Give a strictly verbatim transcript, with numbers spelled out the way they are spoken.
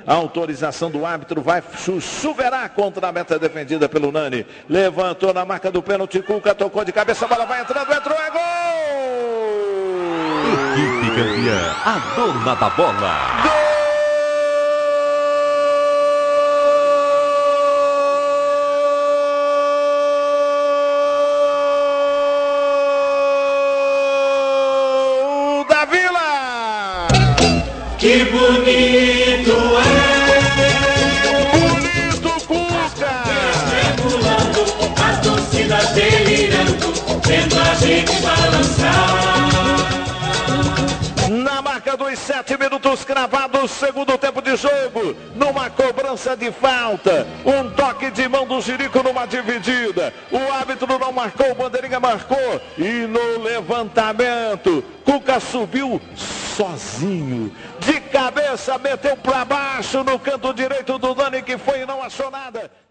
A autorização do árbitro vai chuchuverá contra a meta defendida pelo Nani. Levantou na marca do pênalti, Cuca tocou de cabeça, a bola vai entrando, entrou, é gol! Equipe campeã, a dona da bola. Gol! Que bonito é, bonito Cuca, tremulando, as torcidas delirando, vendo a gente balançar. Na marca dos sete minutos cravados, segundo tempo de jogo, numa cobrança de falta, um toque de mão do Jirico numa dividida, o árbitro não marcou, o bandeirinha marcou, e no levantamento, Cuca subiu sozinho, de cabeça, meteu para baixo no canto direito do Nani, que foi e não achou nada.